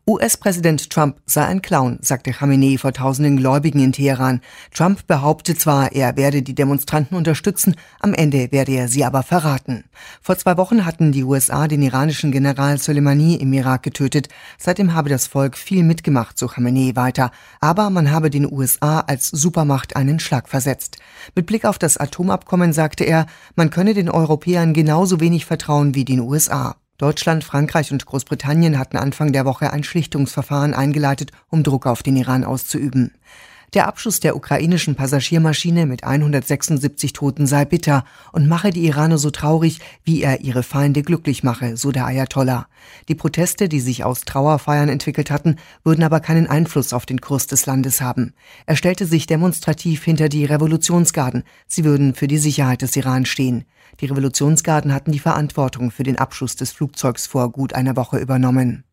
US-Präsident Trump sei ein Clown, sagte Khamenei vor tausenden Gläubigen in Teheran. Trump behaupte zwar, er werde die Demonstranten unterstützen, am Ende werde er sie aber verraten. Vor 2 Wochen hatten die USA den iranischen General Soleimani im Irak getötet. Seitdem habe das Volk viel mitgemacht, so Khamenei weiter. Aber man habe den USA als Supermacht einen Schlag versetzt. Mit Blick auf das Atomabkommen sagte er, man könne den Europäern genauso wenig vertrauen wie den USA. Deutschland, Frankreich und Großbritannien hatten Anfang der Woche ein Schlichtungsverfahren eingeleitet, um Druck auf den Iran auszuüben. Der Abschuss der ukrainischen Passagiermaschine mit 176 Toten sei bitter und mache die Iraner so traurig, wie er ihre Feinde glücklich mache, so der Ayatollah. Die Proteste, die sich aus Trauerfeiern entwickelt hatten, würden aber keinen Einfluss auf den Kurs des Landes haben. Er stellte sich demonstrativ hinter die Revolutionsgarden. Sie würden für die Sicherheit des Iran stehen. Die Revolutionsgarden hatten die Verantwortung für den Abschuss des Flugzeugs vor gut einer Woche übernommen.